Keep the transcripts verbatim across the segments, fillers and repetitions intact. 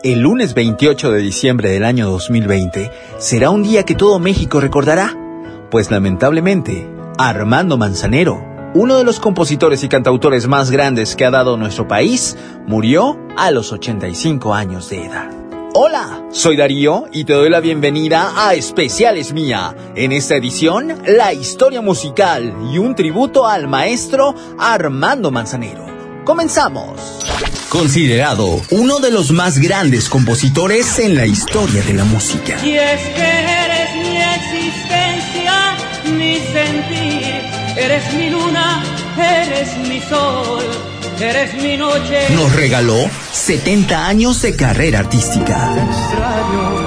El lunes veintiocho de diciembre del año dos mil veinte será un día que todo México recordará, pues lamentablemente, Armando Manzanero, uno de los compositores y cantautores más grandes que ha dado nuestro país, murió a los ochenta y cinco años de edad. Hola, soy Darío y te doy la bienvenida a Especiales Mía. En esta edición, la historia musical y un tributo al maestro Armando Manzanero. ¡Comenzamos! Considerado uno de los más grandes compositores en la historia de la música. Y es que eres mi existencia, mi sentir, eres mi luna, eres mi sol, eres mi noche. Nos regaló setenta años de carrera artística. Te extraño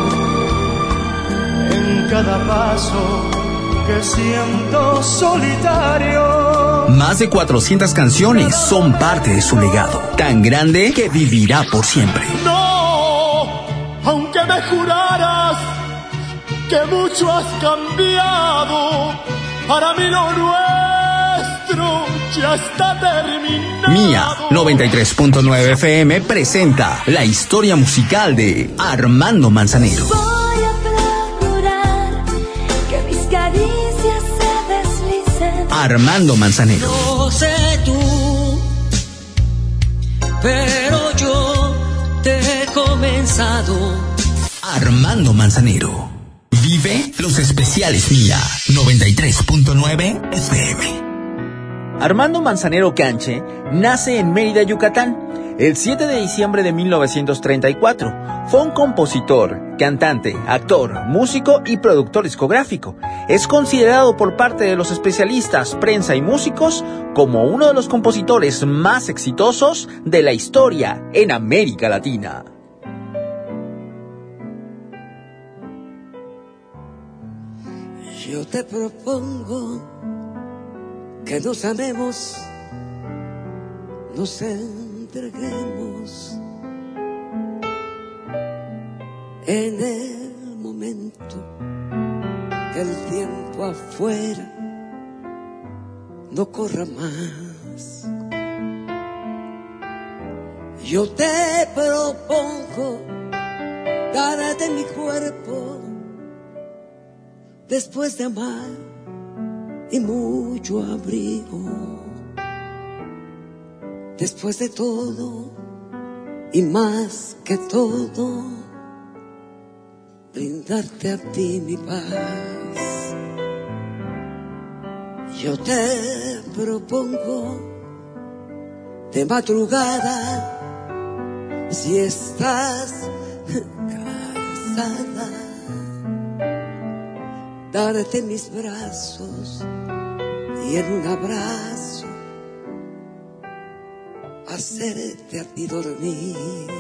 en cada paso que siento solitario. Más de cuatrocientas canciones son parte de su legado, tan grande que vivirá por siempre. No, aunque me juraras que mucho has cambiado, para mí lo nuestro ya está terminado. Mía noventa y tres punto nueve F M presenta la historia musical de Armando Manzanero. Voy a procurar que mis caricias se deslicen. Armando Manzanero. No sé tú, pero yo te he comenzado. Armando Manzanero. Vive los especiales Mía noventa y tres punto nueve F M. Armando Manzanero Canche nace en Mérida, Yucatán, el siete de diciembre de mil novecientos treinta y cuatro. Fue un compositor, cantante, actor, músico y productor discográfico. Es considerado por parte de los especialistas, prensa y músicos como uno de los compositores más exitosos de la historia en América Latina. Yo te propongo que nos amemos, nos entreguemos en el momento que el tiempo afuera no corra más. Yo te propongo darte mi cuerpo después de amar y mucho abrigo, después de todo y más que todo, brindarte a ti mi paz. Yo te propongo de madrugada, si estás cansada, darte mis brazos y en un abrazo hacerte a ti dormir.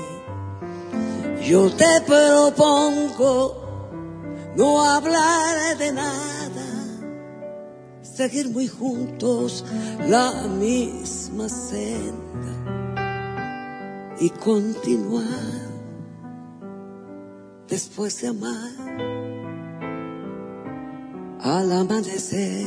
Yo te propongo no hablar de nada, seguir muy juntos la misma senda y continuar después de amar al amanecer.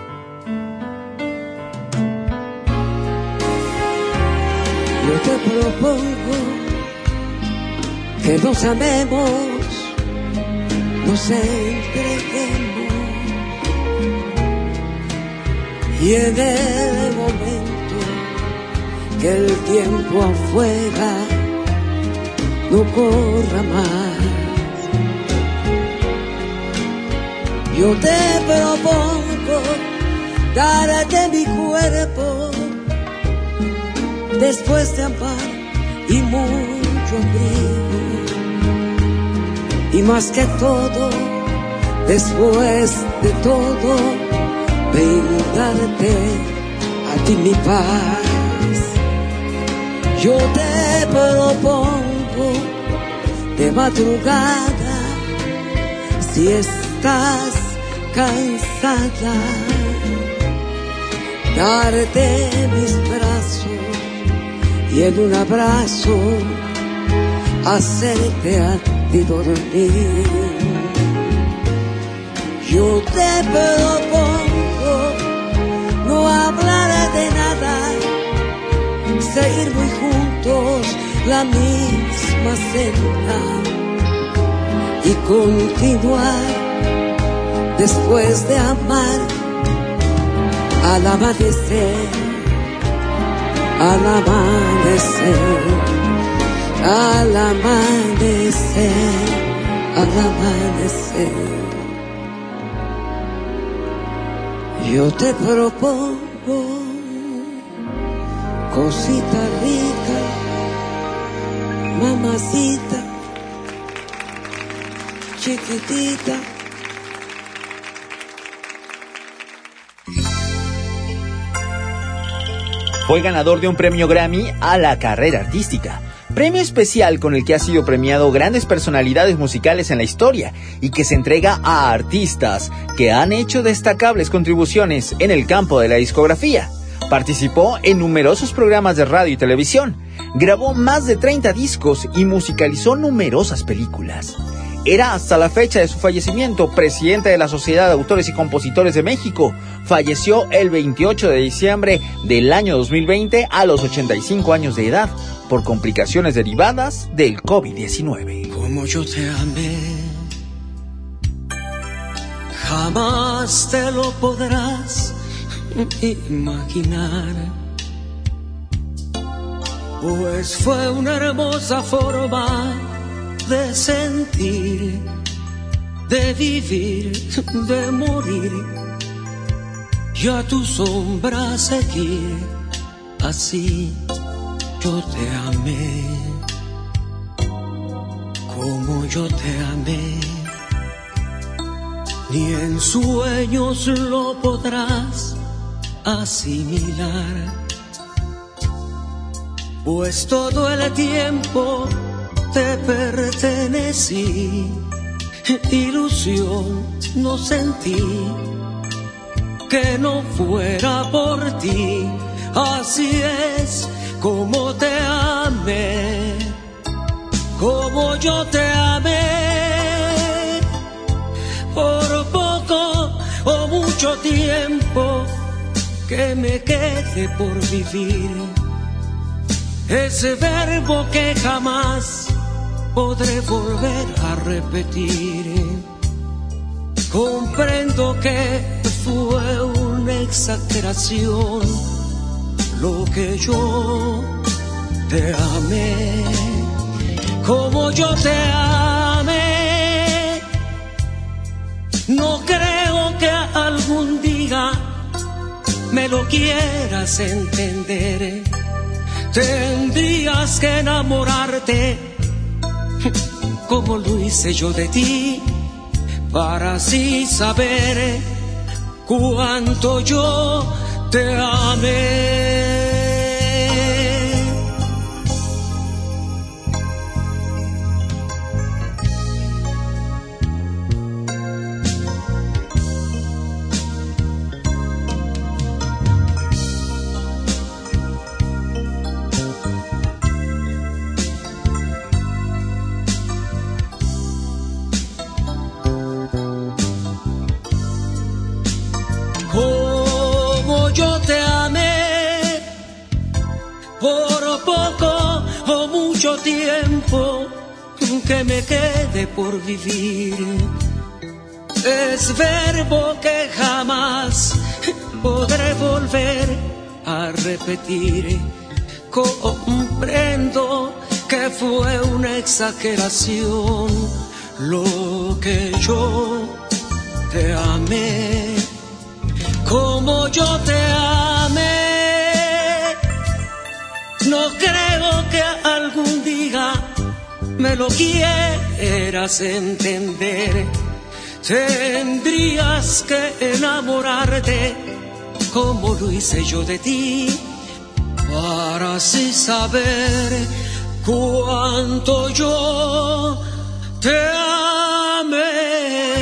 Yo te propongo que nos amemos, nos entreguemos y en el momento que el tiempo afuera no corra más, yo te propongo darte mi cuerpo después de amar y mucho abrigo, y más que todo, después de todo, brindarte a ti mi paz. Yo te propongo de madrugada, si estás cansada, darte mis brazos y en un abrazo hacerte a ti dormir. Yo te propongo no hablar de nada, seguir muy juntos la misma senda y continuar después de amar al amanecer, al amanecer, al amanecer, al amanecer. Yo te propongo, cosita rica, mamacita, chiquitita. Fue ganador de un premio Grammy a la carrera artística, premio especial con el que ha sido premiado grandes personalidades musicales en la historia y que se entrega a artistas que han hecho destacables contribuciones en el campo de la discografía. Participó en numerosos programas de radio y televisión, grabó más de treinta discos y musicalizó numerosas películas. Era hasta la fecha de su fallecimiento presidente de la Sociedad de Autores y Compositores de México. Falleció el veintiocho de diciembre del año dos mil veinte a los ochenta y cinco años de edad por complicaciones derivadas del COVID diecinueve. Como yo te amé, jamás te lo podrás imaginar, pues fue una hermosa forma de sentir, de vivir, de morir, y a tu sombra seguir. Así yo te amé, como yo te amé, ni en sueños lo podrás asimilar, pues todo el tiempo te pertenecí, ilusión no sentí que no fuera por ti. Así es como te amé, como yo te amé, por poco o mucho tiempo que me quede por vivir. Ese verbo que jamás podré volver a repetir. Comprendo que fue una exageración lo que yo te amé, como yo te amé. No creo que algún día me lo quieras entender. Tendrías que enamorarte como lo hice yo de ti, para así saber cuánto yo te amé. Tiempo que me quede por vivir, es verbo que jamás podré volver a repetir. Comprendo que fue una exageración lo que yo te amé, como yo te amé. No creo que algún día me lo quieras entender. Tendrías que enamorarte como lo hice yo de ti, para así saber cuánto yo te amé.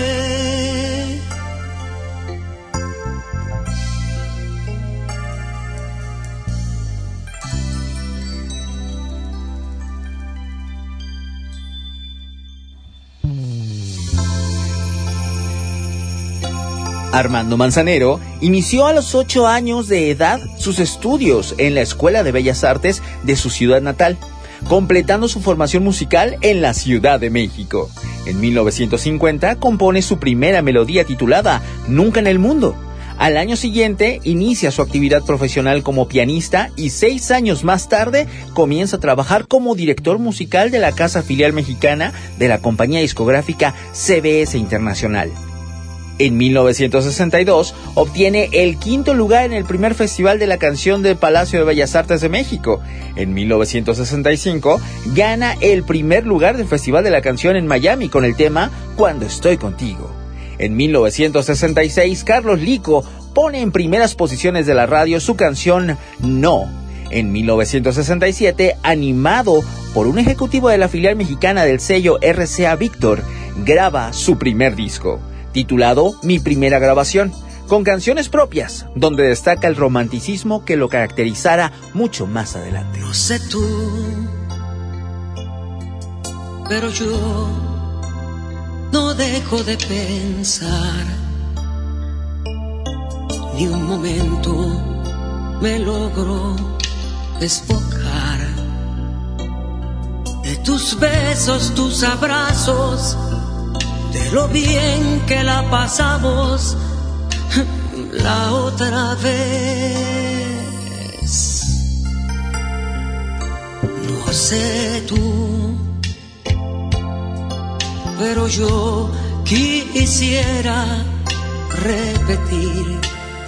Armando Manzanero inició a los ocho años de edad sus estudios en la Escuela de Bellas Artes de su ciudad natal. completando su formación musical en la Ciudad de México. En mil novecientos cincuenta compone su primera melodía titulada Nunca en el Mundo. Al año siguiente inicia su actividad profesional como pianista y seis años más tarde comienza a trabajar como director musical de la casa filial mexicana de la compañía discográfica C B S Internacional. En mil novecientos sesenta y dos obtiene el quinto lugar en el primer Festival de la Canción del Palacio de Bellas Artes de México. En mil novecientos sesenta y cinco gana el primer lugar del Festival de la Canción en Miami con el tema Cuando estoy contigo. En mil novecientos sesenta y seis, Carlos Lico pone en primeras posiciones de la radio su canción No. En mil novecientos sesenta y siete, animado por un ejecutivo de la filial mexicana del sello R C A Víctor, graba su primer disco, titulado Mi Primera Grabación, con canciones propias, donde destaca el romanticismo que lo caracterizará mucho más adelante. No sé tú, pero yo no dejo de pensar, ni un momento me logro despojar de tus besos, tus abrazos, de lo bien que la pasamos la otra vez. No sé tú, pero yo quisiera repetir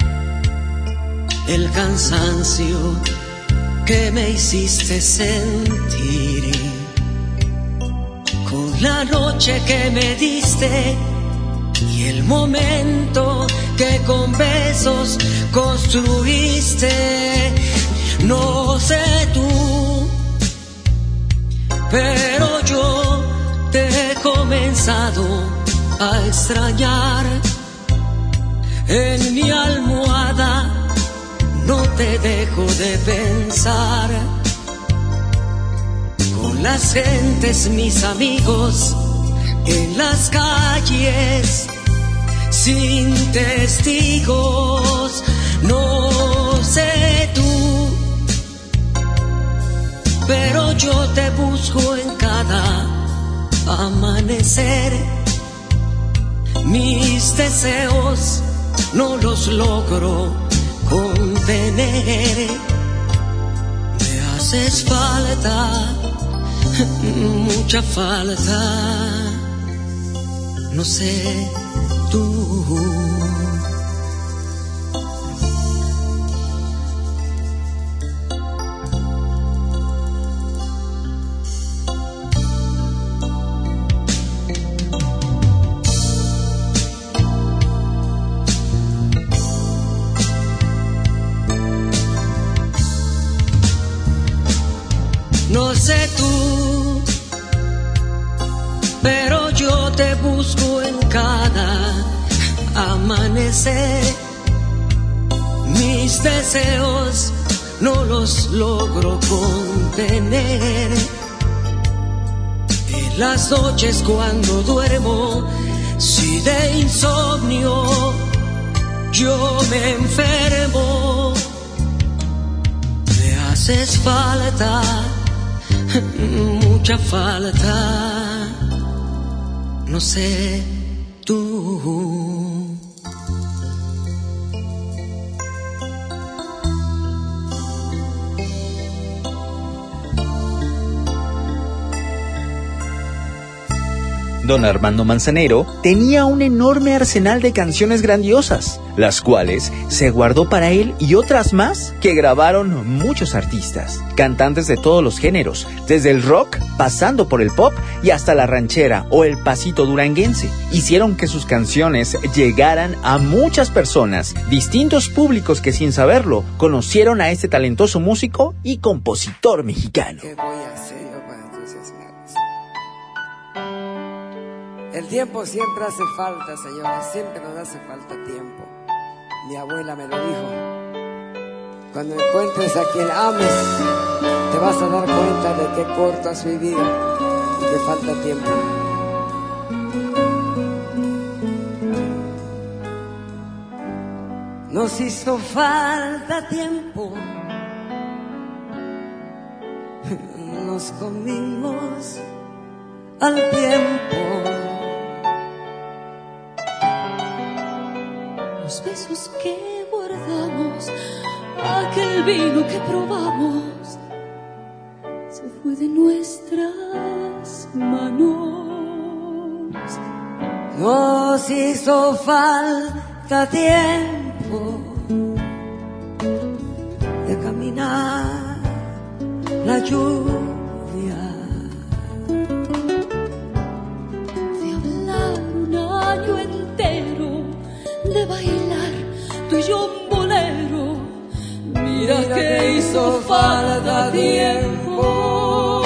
el cansancio que me hiciste sentir, con la noche que me diste y el momento que con besos construiste. No sé tú, pero yo te he comenzado a extrañar. En mi almohada no te dejo de pensar, con las gentes, mis amigos, en las calles, sin testigos. No sé tú, pero yo te busco en cada amanecer. Mis deseos no los logro contener. Me haces falta, mucha falta. No sé tú. No sé tú, pero yo te busco en cada amanecer. Mis deseos no los logro contener. En las noches cuando duermo, si de insomnio yo me enfermo, me haces falta, mucha falta. No sé tú. Don Armando Manzanero tenía un enorme arsenal de canciones grandiosas, las cuales se guardó para él y otras más que grabaron muchos artistas, cantantes de todos los géneros, desde el rock, pasando por el pop y hasta la ranchera o el pasito duranguense. Hicieron que sus canciones llegaran a muchas personas, distintos públicos que sin saberlo conocieron a este talentoso músico y compositor mexicano. ¿Qué voy a hacer yo para entusiasmarlos? El tiempo siempre hace falta, señora, siempre nos hace falta tiempo. Mi abuela me lo dijo. Cuando encuentres a quien ames, te vas a dar cuenta de qué corto has vivido y que falta tiempo. Nos hizo falta tiempo, nos nos comimos al tiempo. Los besos que guardamos, aquel vino que probamos, se fue de nuestras manos. Nos hizo falta tiempo de caminar la lluvia, de hablar un año entero, de bailar tú y yo un bolero. Mira, Mira que, que hizo falta tiempo.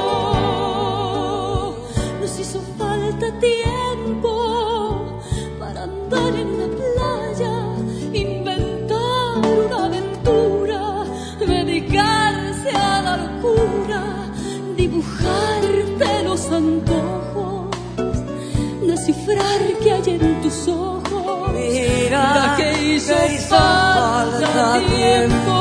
Nos hizo falta tiempo para andar en la playa, inventar una aventura, dedicarse a la locura, dibujarte los antojos, descifrar qué hay en tus ojos. Mira, Mira que hizo, que hizo falta, falta tiempo.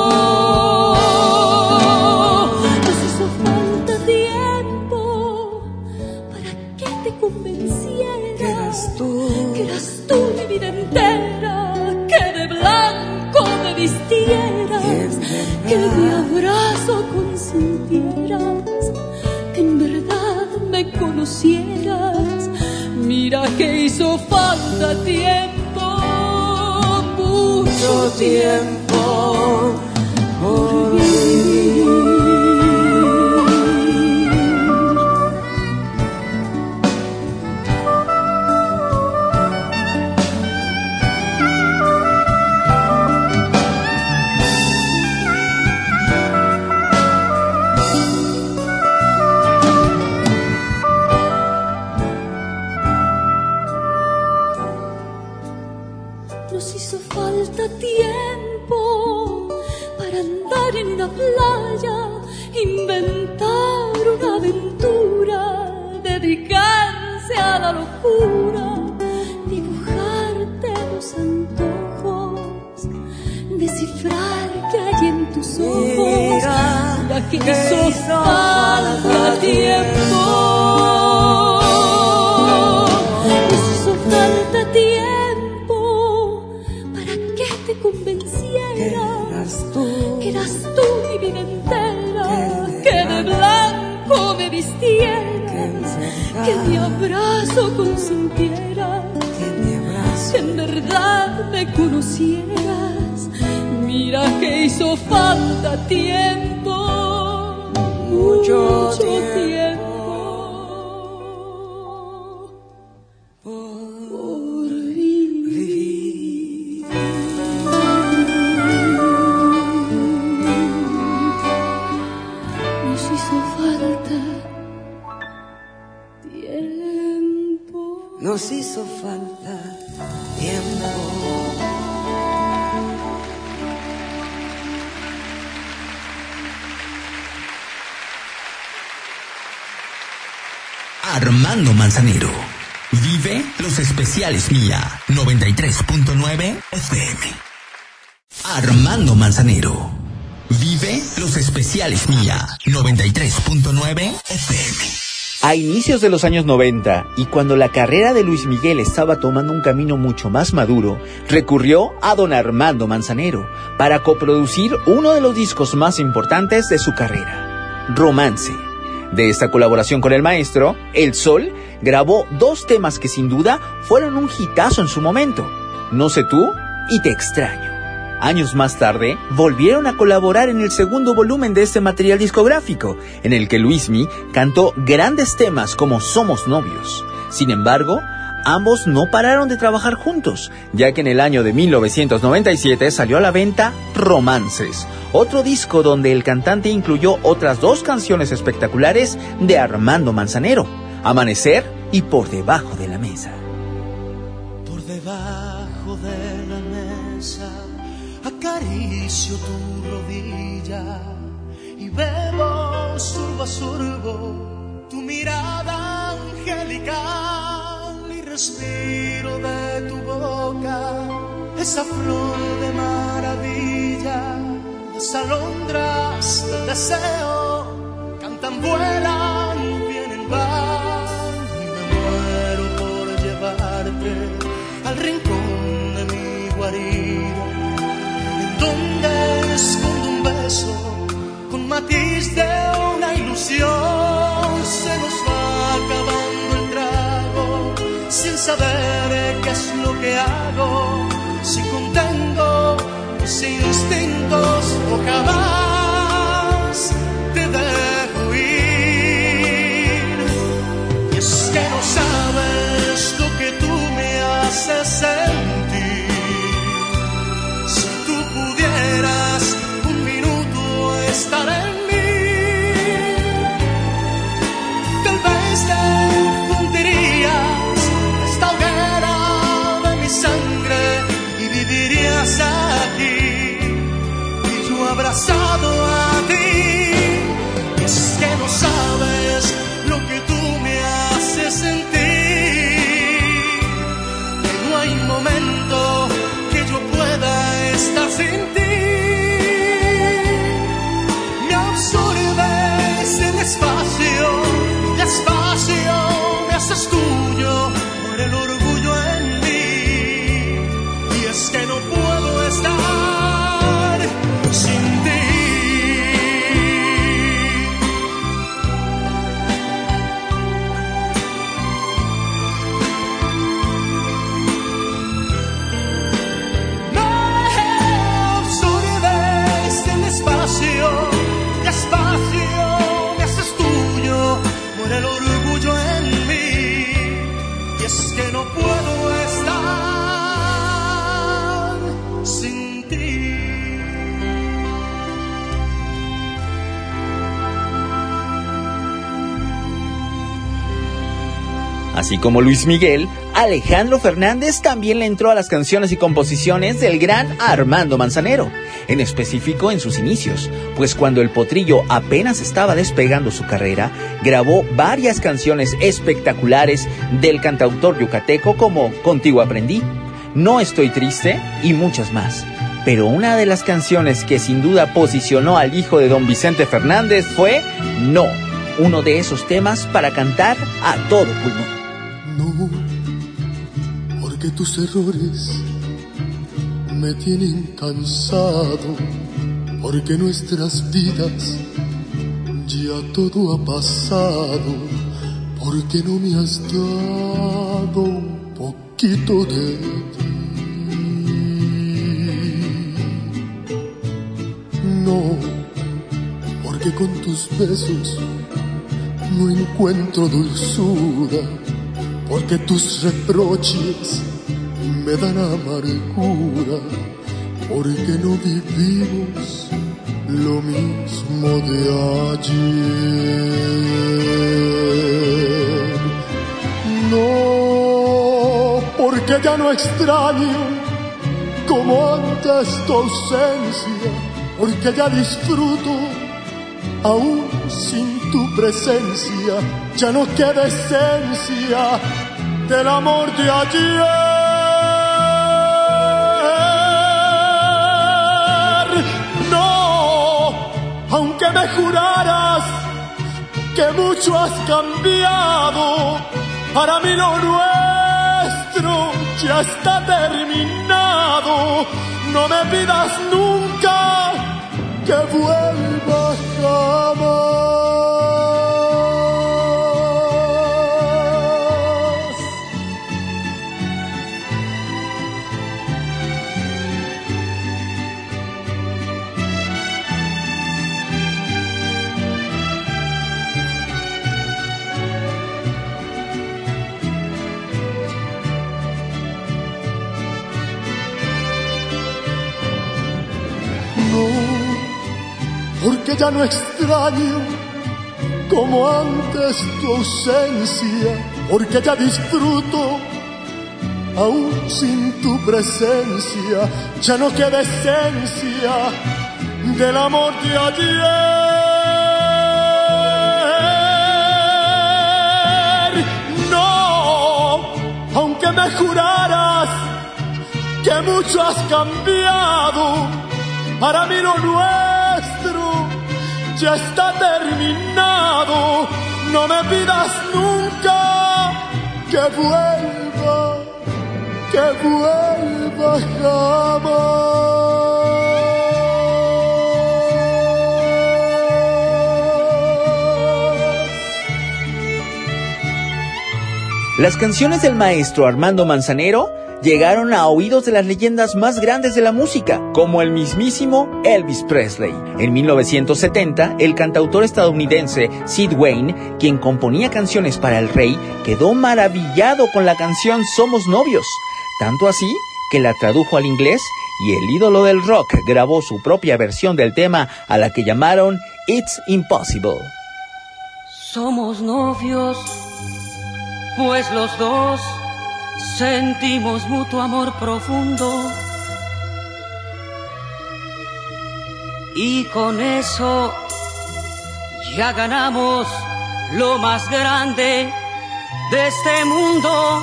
Nos hizo falta tiempo para que te convenciera que eras tú, que eras tú mi vida entera, que de blanco me vistieras, que mi abrazo consintieras, que en verdad me conocieras. Mira que hizo falta tiempo, mucho tiempo por vivir. Nos hizo falta tiempo para andar en una playa, inventar una aventura, dedicarse a la locura, dibujarte los antojos, descifrar qué hay en tus ojos. Mira, Mira que que hizo hizo falta falta tiempo. Nos hizo falta tiempo convenciera que eras tú, que eras tú mi vida entera, que de, que de blanco me vistieras, que, que mi abrazo consintieras, que mi abrazo, que en verdad me conocieras. Mira que hizo falta tiempo, mucho, mucho tiempo, tiempo por vivir. Nos hizo falta tiempo. Armando Manzanero. Vive los especiales Mía noventa y tres punto nueve F M. Armando Manzanero. Vive los especiales Mía noventa y tres punto nueve F M. A inicios de los años noventa, y cuando la carrera de Luis Miguel estaba tomando un camino mucho más maduro, recurrió a don Armando Manzanero para coproducir uno de los discos más importantes de su carrera, Romance. De esta colaboración con el maestro, El Sol grabó dos temas que sin duda fueron un hitazo en su momento, No sé tú y Te extraño. Años más tarde, volvieron a colaborar en el segundo volumen de este material discográfico, en el que Luismi cantó grandes temas como Somos novios. Sin embargo, ambos no pararon de trabajar juntos, ya que en el año de mil novecientos noventa y siete salió a la venta Romances, otro disco donde el cantante incluyó otras dos canciones espectaculares de Armando Manzanero, Amanecer y Por debajo de la mesa. Por debajo de la mesa acaricio tu rodilla y bebo sorbo a sorbo tu mirada angelical y respiro de tu boca esa flor de maravilla, las alondras del deseo flotan, vuelan, vienen, van, y me muero por llevarte al rincón de mi guarida, en donde escondo un beso con matiz de una ilusión. Se nos va acabando el trago sin saber qué es lo que hago, si contengo mis instintos o jamás te dejo ir. Y es que no sabes lo que tú me haces sentir. Si tú pudieras un minuto estar en mí, tal vez te fundirías esta hoguera de mi sangre y vivirías aquí y yo abrazado a ti. Y es que no sabes lo que tú me haces sentir, que no hay momento que yo pueda estar sin ti. Me absorbes en espacio, despacio me haces tuyo, muere el orgullo en mí. Y es que no puedo estar sin ti. Me absorbes en espacio, despacio me haces tuyo, muere el orgullo en mí. Y es que no puedo estar sin ti. Así como Luis Miguel, Alejandro Fernández también le entró a las canciones y composiciones del gran Armando Manzanero, en específico en sus inicios, pues cuando el Potrillo apenas estaba despegando su carrera, grabó varias canciones espectaculares del cantautor yucateco como Contigo aprendí, No estoy triste y muchas más. Pero una de las canciones que sin duda posicionó al hijo de don Vicente Fernández fue No, uno de esos temas para cantar a todo pulmón. No, porque tus errores me tienen cansado, porque nuestras vidas ya todo ha pasado, porque no me has dado un poquito de ti. No, porque con tus besos no encuentro dulzura, porque tus reproches me dan amargura, porque no vivimos lo mismo de ayer. No, porque ya no extraño como antes tu ausencia, porque ya disfruto aún sin tu presencia, ya no queda esencia del amor de ayer. No, aunque me juraras que mucho has cambiado, para mí lo nuestro ya está terminado. No me pidas nunca que vuelva jamás. Porque ya no extraño como antes tu ausencia, porque ya disfruto aún sin tu presencia, ya no queda esencia del amor de ayer. No, aunque me juraras que mucho has cambiado, para mí lo nuestro ya está terminado. No me pidas nunca que vuelva, que vuelva jamás. Las canciones del maestro Armando Manzanero llegaron a oídos de las leyendas más grandes de la música, como el mismísimo Elvis Presley. En mil novecientos setenta, el cantautor estadounidense Sid Wayne, quien componía canciones para el rey, quedó maravillado con la canción Somos Novios, tanto así que la tradujo al inglés y el ídolo del rock grabó su propia versión del tema a la que llamaron It's Impossible. Somos novios, pues los dos sentimos mutuo amor profundo y con eso ya ganamos lo más grande de este mundo.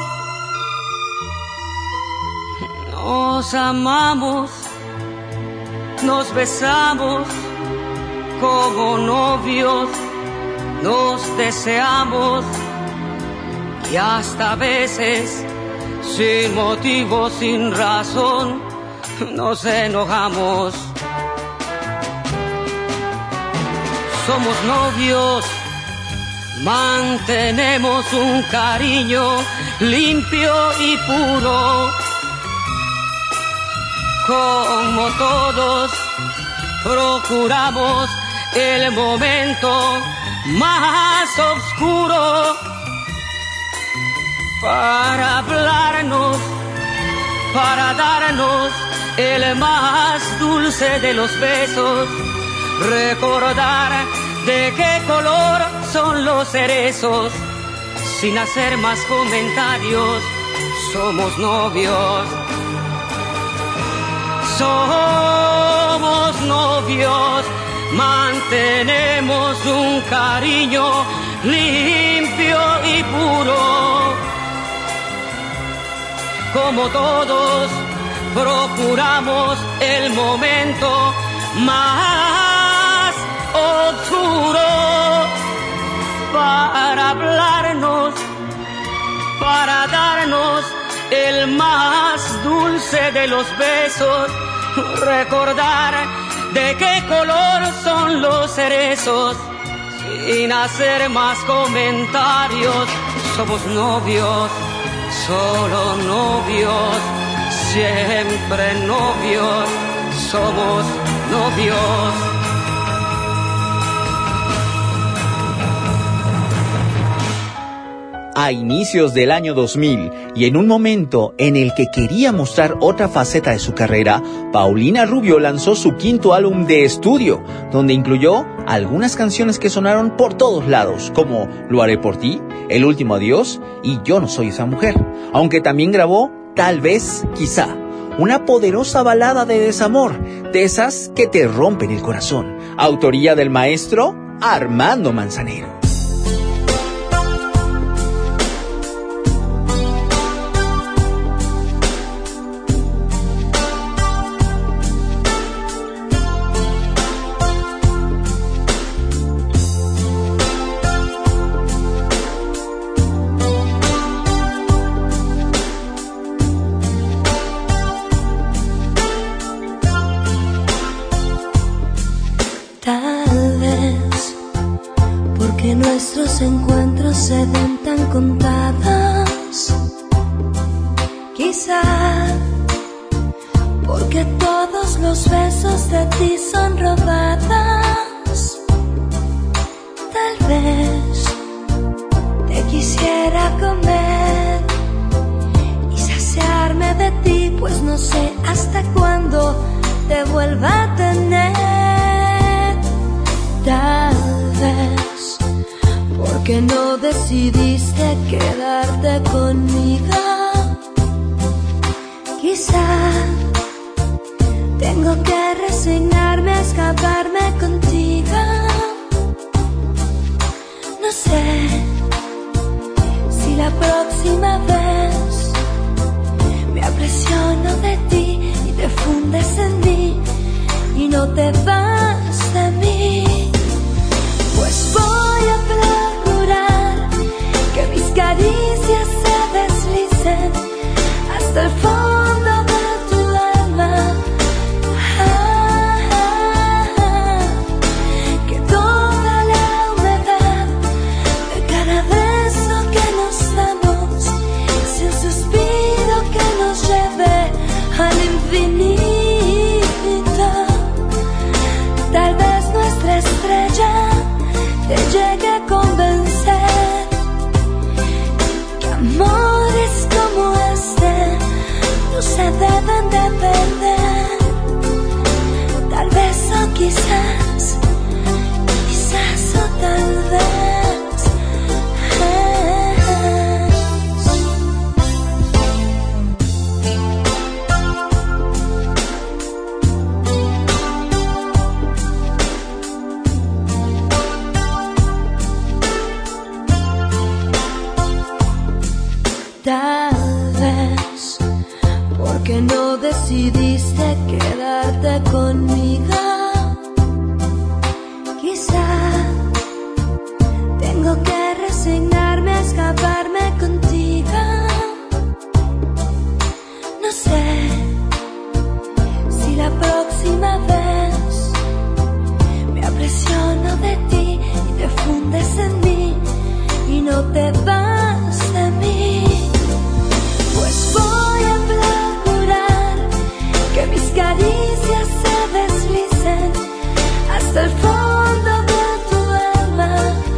Nos amamos, nos besamos como novios, nos deseamos y hasta a veces sin motivo, sin razón, nos enojamos. Somos novios, mantenemos un cariño limpio y puro. Como todos, procuramos el momento más oscuro para hablarnos, para darnos el más dulce de los besos, recordar de qué color son los cerezos, sin hacer más comentarios, somos novios. Somos novios, mantenemos un cariño limpio y puro. Como todos, procuramos el momento más oscuro para hablarnos, para darnos el más dulce de los besos, recordar de qué color son los cerezos, sin hacer más comentarios, somos novios. Solo novios, siempre novios, somos novios. A inicios del año dos mil y en un momento en el que quería mostrar otra faceta de su carrera, Paulina Rubio lanzó su quinto álbum de estudio, donde incluyó algunas canciones que sonaron por todos lados, como Lo haré por ti, El último adiós y Yo no soy esa mujer, aunque también grabó Tal vez, quizá, una poderosa balada de desamor, de esas que te rompen el corazón, autoría del maestro Armando Manzanero. Encuentros se ven tan contados, quizá porque todos los besos de ti son robados. Tal vez te quisiera comer y saciarme de ti, pues no sé hasta cuándo te vuelva a tener. Tal vez porque no decidiste quedarte conmigo. Quizá tengo que resignarme a escaparme contigo. No sé si la próxima vez me apresiono de ti y te fundes en mí y no te vas de mí. voy a procurar que mis caricias se deslicen hasta el fondo de tu alma. Ah, ah, ah. Que toda la humedad de cada beso que nos damos sea un suspiro que nos lleve al infinito. Tal vez nuestra estrella te llegue a convencer que amores como este no se deben de perder. Tal vez o quizás, quizás o tal vez. Tal vez porque no decidiste quedarte conmigo. Quizá tengo que resignarme a escaparme contigo. No sé si la próxima vez me apresiono de ti y te fundes en mí y no te vas de mí. Pues voy a procurar que mis caricias se deslicen hasta el fondo de tu alma.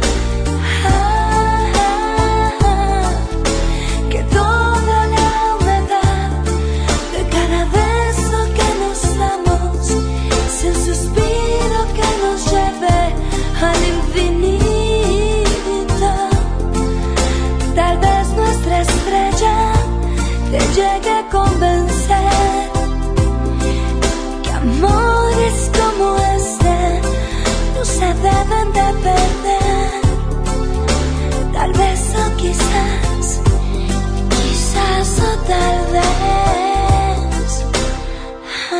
Ah, ah, ah. Que toda la humedad de cada beso que nos damos sea un suspiro que nos lleve al infinito. Tal vez nuestra estrella te llegue a convencer que amores como este no se deben de perder. Tal vez o quizás, quizás o tal vez. Ah,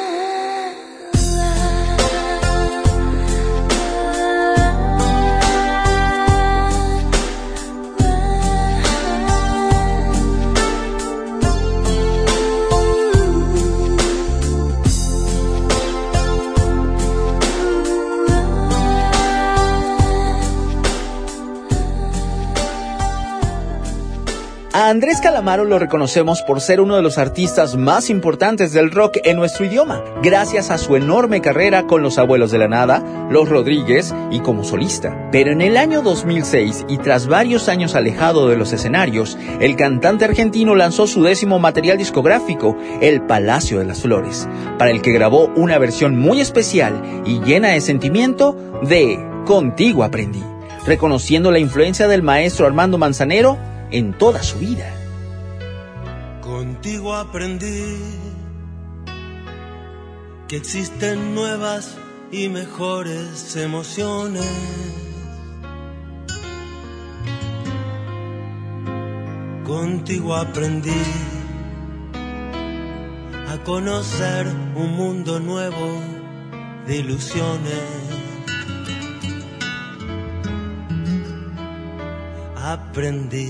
A Andrés Calamaro lo reconocemos por ser uno de los artistas más importantes del rock en nuestro idioma, gracias a su enorme carrera con Los Abuelos de la Nada, Los Rodríguez y como solista. Pero en el año dos mil seis, y tras varios años alejado de los escenarios, el cantante argentino lanzó su décimo material discográfico, El Palacio de las Flores, para el que grabó una versión muy especial y llena de sentimiento de Contigo Aprendí, reconociendo la influencia del maestro Armando Manzanero en toda su vida. Contigo aprendí que existen nuevas y mejores emociones. Contigo aprendí a conocer un mundo nuevo de ilusiones. Aprendí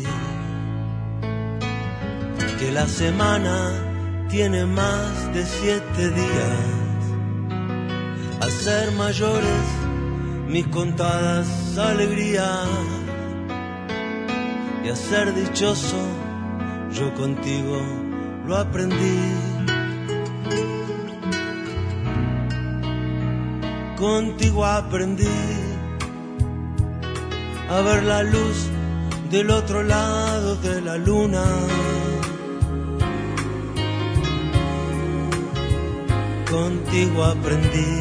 que la semana tiene más de siete días, a ser mayores mis contadas alegrías, y a ser dichoso yo contigo lo aprendí. Contigo aprendí a ver la luz del otro lado de la luna. Contigo aprendí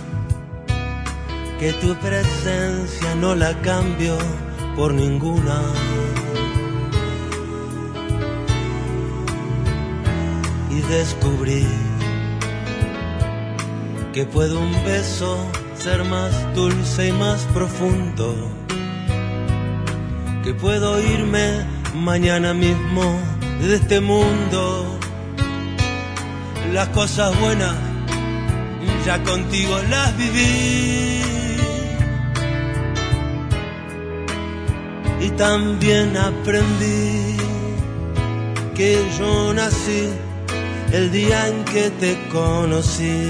que tu presencia no la cambio por ninguna. Y descubrí que puede un beso ser más dulce y más profundo, que puedo irme mañana mismo de este mundo. Las cosas buenas ya contigo las viví, y también aprendí que yo nací el día en que te conocí.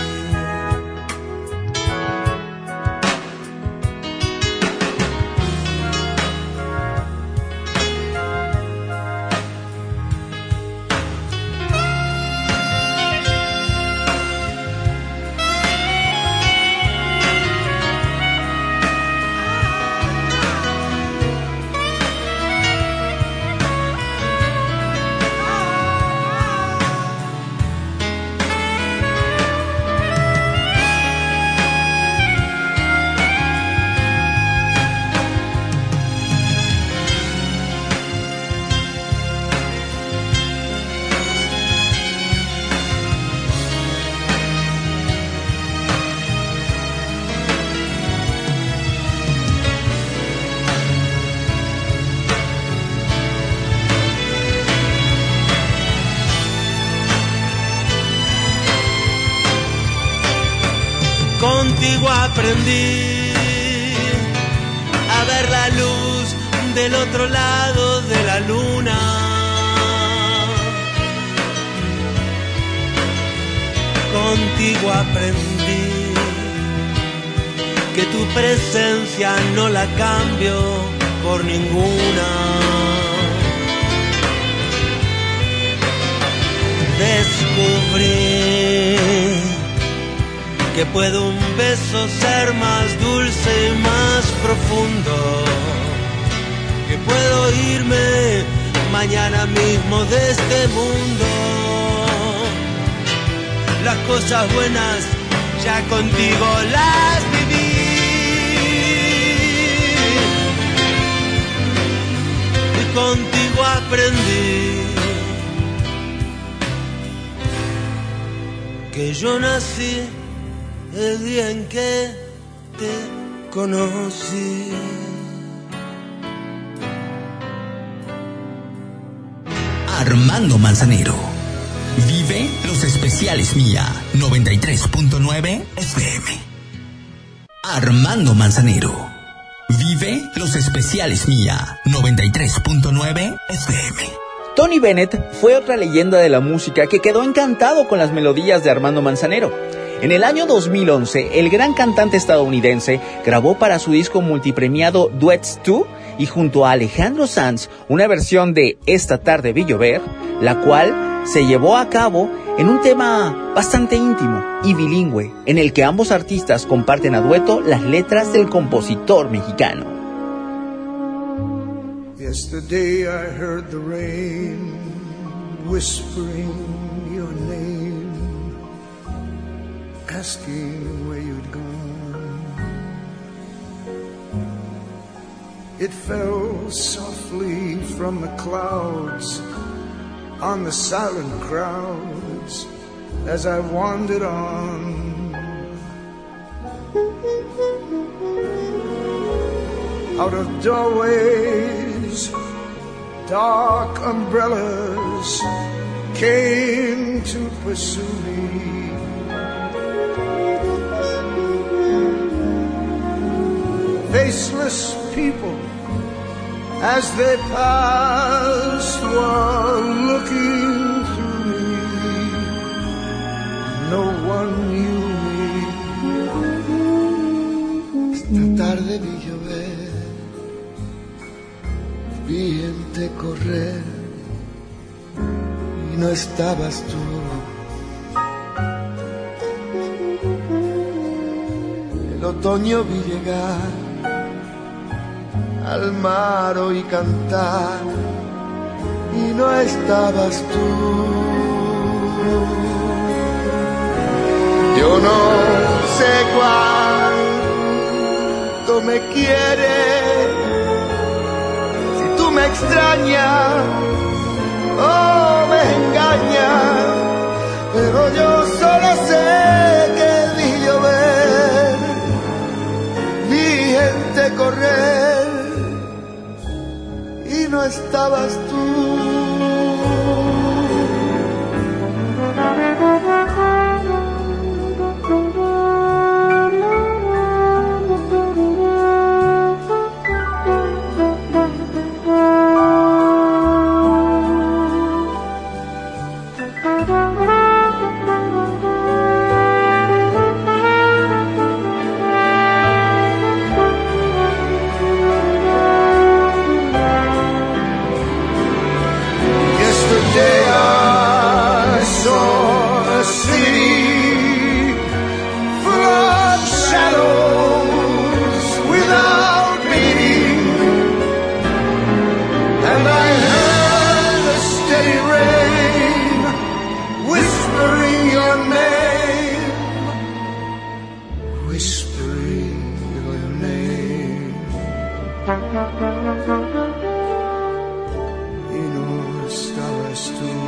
Contigo aprendí a ver la luz del otro lado de la luna. Contigo aprendí que tu presencia no la cambio por ninguna. Descubrí que puede un beso ser más dulce y más profundo, que puedo irme mañana mismo de este mundo. Las cosas buenas ya contigo las viví, y contigo aprendí que yo nací el día en que te conocí. Armando Manzanero. Vive los especiales Mía noventa y tres punto nueve F M. Armando Manzanero. Vive los especiales Mía noventa y tres punto nueve F M. Tony Bennett fue otra leyenda de la música que quedó encantado con las melodías de Armando Manzanero. En el año dos mil once, el gran cantante estadounidense grabó para su disco multipremiado Duets dos y junto a Alejandro Sanz una versión de Esta tarde vi llover, la cual se llevó a cabo en un tema bastante íntimo y bilingüe, en el que ambos artistas comparten a dueto las letras del compositor mexicano. Yesterday I heard the rain whispering your name, asking where you'd gone. It fell softly from the clouds on the silent crowds as I wandered on. Out of doorways, dark umbrellas came to pursue me. Faceless people, as they passed, were looking through me. No one knew me. Esta tarde vi llover, vi gente correr y no estabas tú. El otoño vi llegar al mar oí cantar y no estabas tú. Yo no sé cuánto me quieres, si tú me extrañas o me engañas, pero yo solo sé que vi llover, vi gente correr y no estabas tú. y no estabas tú.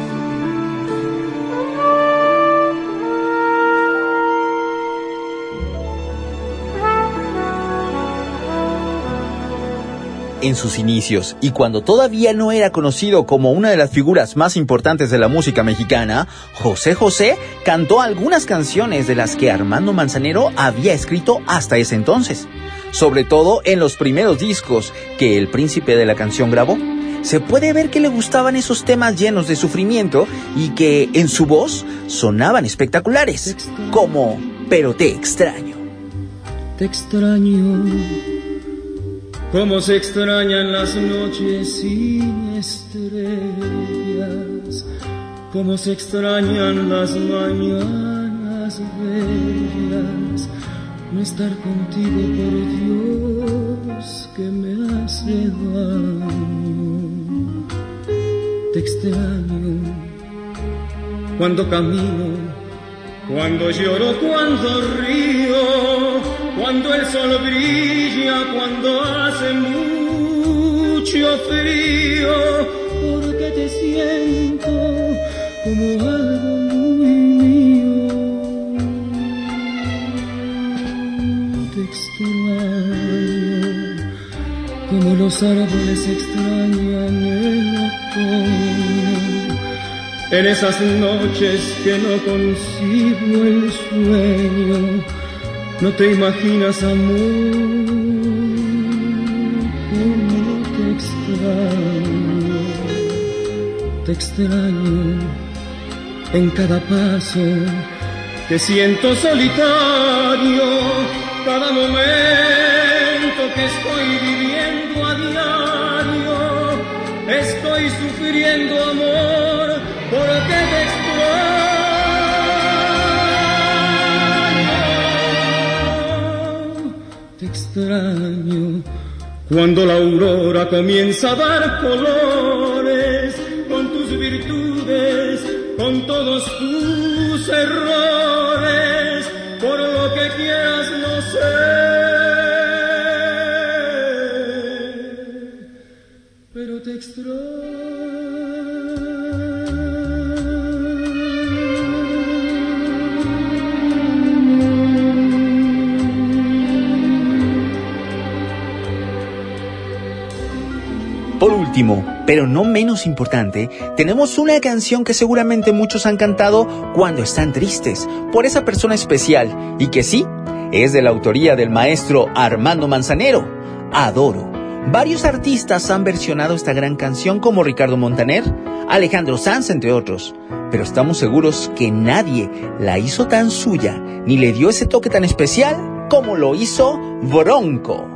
En sus inicios, y cuando todavía no era conocido como una de las figuras más importantes de la música mexicana, José José cantó algunas canciones de las que Armando Manzanero había escrito hasta ese entonces. Sobre todo en los primeros discos que el príncipe de la canción grabó. Se puede ver que le gustaban esos temas llenos de sufrimiento y que en su voz sonaban espectaculares, como Pero te extraño. Te extraño, como se extrañan las noches sin estrellas, como se extrañan las mañanas bellas. No estar contigo, por Dios, que me hace daño. Te extraño cuando camino, cuando lloro, cuando río, cuando el sol brilla, cuando hace mucho frío, porque te siento como algo muy mío. Te extraño como los árboles extrañan el otoño, en esas noches que no consigo el sueño. No te imaginas, amor, cómo te extraño. Te extraño en cada paso que siento solitario, cada momento que estoy viviendo a diario. Estoy sufriendo, amor, porque te extraño. Te extraño cuando la aurora comienza a dar colores, con tus virtudes, con todos tus errores, por lo que quieras, no sé, pero te extraño. Por último, pero no menos importante, tenemos una canción que seguramente muchos han cantado cuando están tristes, por esa persona especial, y que sí, es de la autoría del maestro Armando Manzanero, Adoro. Varios artistas han versionado esta gran canción como Ricardo Montaner, Alejandro Sanz, entre otros, pero estamos seguros que nadie la hizo tan suya, ni le dio ese toque tan especial como lo hizo Bronco.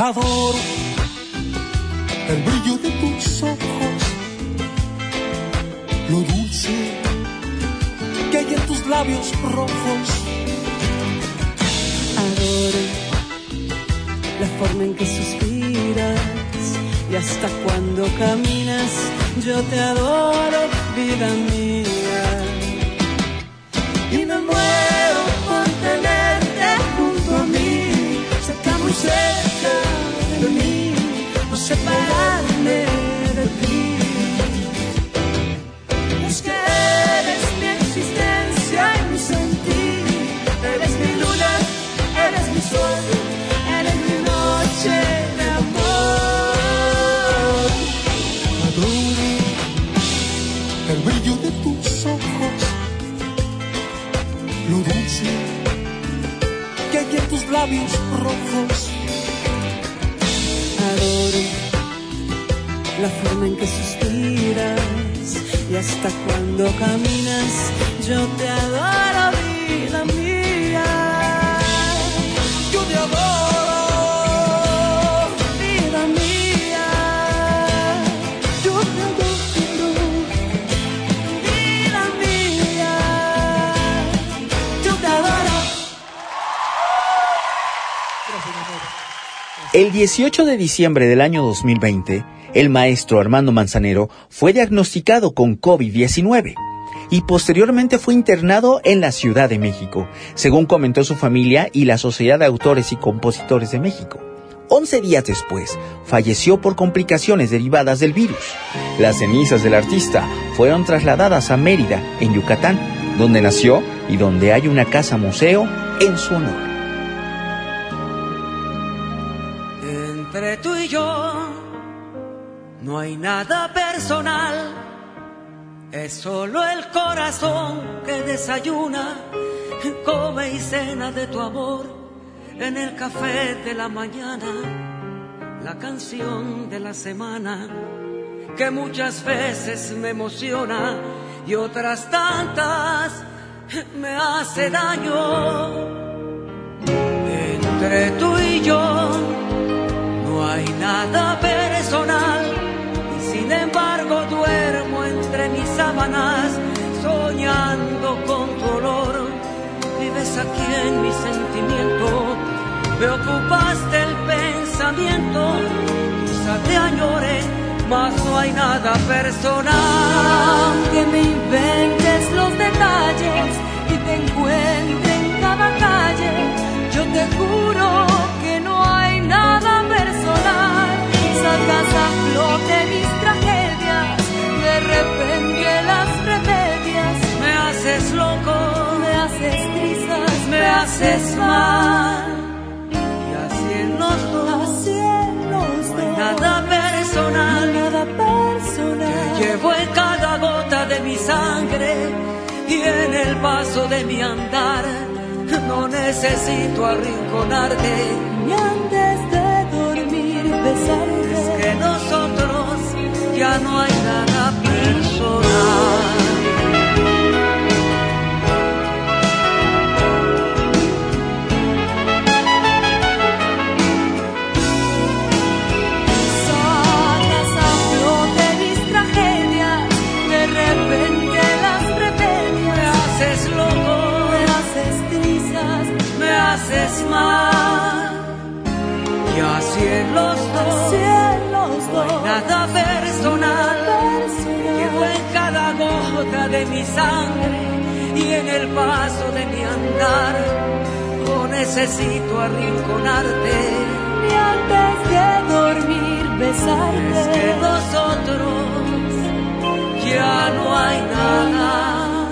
Adoro el brillo de tus ojos, lo dulce que hay en tus labios rojos. Adoro la forma en que suspiras y hasta cuando caminas. Yo te adoro, vida mía, y me muero por tenerte junto a mí, cerca, muy cerca de mí, no separarme de ti. Es que eres mi existencia y mi sentir, eres mi luna, eres mi sol, eres mi noche de amor. Adoro el brillo de tus ojos, lo dulce que hay en tus labios rojos. Adoro la forma en que suspiras y hasta cuando caminas. Yo te adoro, vida mía. Yo te adoro, vida mía. Yo te adoro, vida mía. Yo te adoro. El dieciocho de diciembre del año dos mil veinte, el maestro Armando Manzanero fue diagnosticado con COVID diecinueve y posteriormente fue internado en la Ciudad de México, según comentó su familia y la Sociedad de Autores y Compositores de México. Once días después, falleció por complicaciones derivadas del virus. Las cenizas del artista fueron trasladadas a Mérida, en Yucatán, donde nació y donde hay una casa museo en su honor. Entre tú y yo no hay nada personal, es solo el corazón que desayuna, come y cena de tu amor en el café de la mañana, la canción de la semana que muchas veces me emociona y otras tantas me hace daño. Entre tú y yo no hay nada personal y sin embargo duermo entre mis sábanas soñando con tu olor. Vives aquí en mi sentimiento, me ocupaste el pensamiento, quizá te añore, mas no hay nada personal. Aunque me inventes los detalles y te encuentre en cada calle, yo te juro que no hay nada personal. Sacas a flote mis tragedias, de repente las remedias. Me haces loco, me haces trizas, me haces mal. Y así en los dos, así en los no hay dos, nada personal, nada personal. Te llevo en cada gota de mi sangre y en el paso de mi andar. No necesito arrinconarte, ni antes de dormir besarte. Es que nosotros ya no hay nada personal. Sacas a flote mis tragedias, de repente las remedias. Me haces loco, me haces trizas, me haces mal. Y así en los dos, así en los no hay dos, nada personal. personal. Llevo en cada gota de mi sangre y en el paso de mi andar. No necesito arrinconarte, ni antes de dormir besarte. es que nosotros ya no hay nada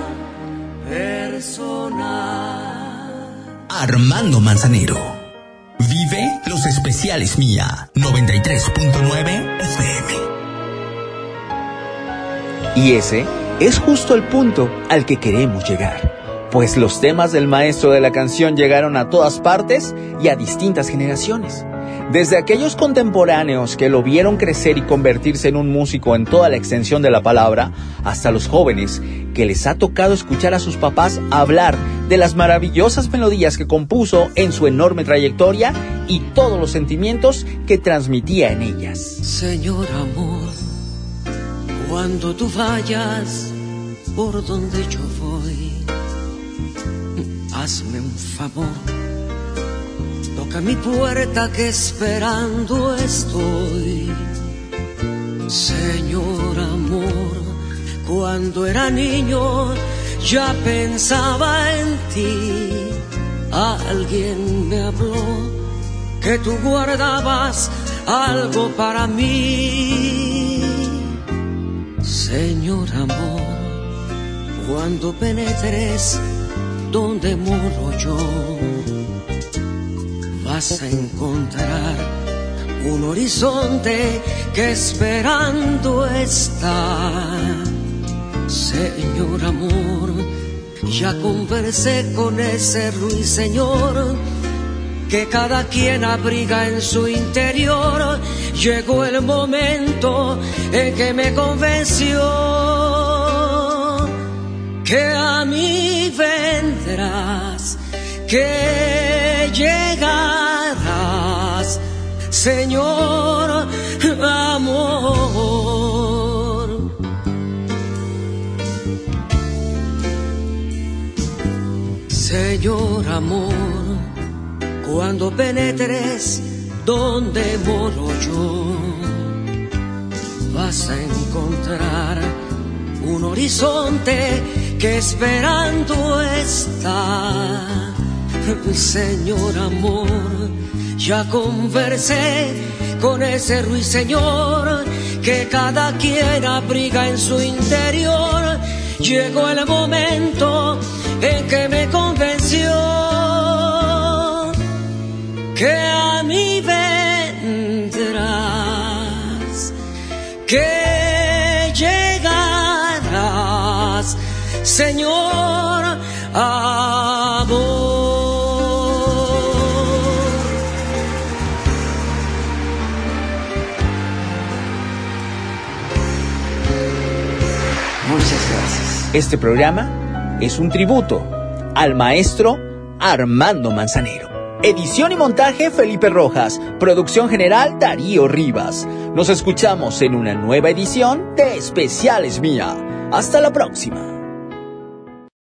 personal. Armando Manzanero. Vive los especiales Mía noventa y tres punto nueve F M. Y ese es justo el punto al que queremos llegar, pues los temas del maestro de la canción llegaron a todas partes y a distintas generaciones. Desde aquellos contemporáneos que lo vieron crecer y convertirse en un músico en toda la extensión de la palabra, hasta los jóvenes que les ha tocado escuchar a sus papás hablar de las maravillosas melodías que compuso en su enorme trayectoria y todos los sentimientos que transmitía en ellas. Señor amor, cuando tú vayas por donde yo voy, hazme un favor, toca mi puerta que esperando estoy. Señor amor, cuando era niño ya pensaba en ti. Alguien me habló que tú guardabas algo para mí. Señor amor, cuando penetres donde moro yo, vas a encontrar un horizonte que esperando está. Señor amor, ya conversé con ese ruiseñor que cada quien abriga en su interior. Llegó el momento en que me convenció que a mí vendrás, que llegarás, Señor amor. Señor amor, cuando penetres donde moro yo, vas a encontrar un horizonte que esperando está. Señor amor, ya conversé con ese ruiseñor que cada quien abriga en su interior. Llegó el momento en que me convenció que a mí vendrás, que llegarás, Señor amor. Muchas gracias. Este programa es un tributo al maestro Armando Manzanero. Edición y montaje Felipe Rojas. Producción general Darío Rivas. Nos escuchamos en una nueva edición de Especiales Mía. Hasta la próxima.